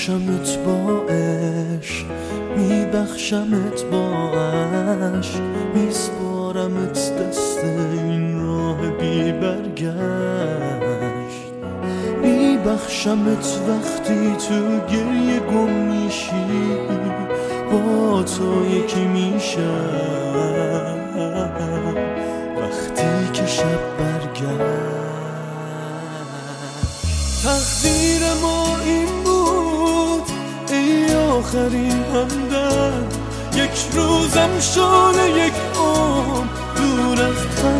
میبخشمت با عشق، میبخشمت با عشق، میسپارمت دست این راه بی برگشت. میبخشمت وقتی تو گریه گم میشی، با تو یکی میشم وقتی که شب برگشت. تقدیر ما این بود ای آخرین همدم، یک روزم شده یک عمر دور از